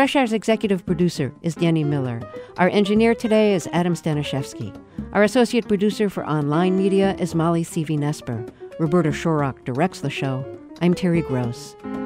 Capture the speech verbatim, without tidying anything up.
Fresh Air's executive producer is Denny Miller. Our engineer today is Adam Staniszewski. Our associate producer for online media is Molly Seavey-Nesper. Roberta Shorrock directs the show. I'm Terry Gross.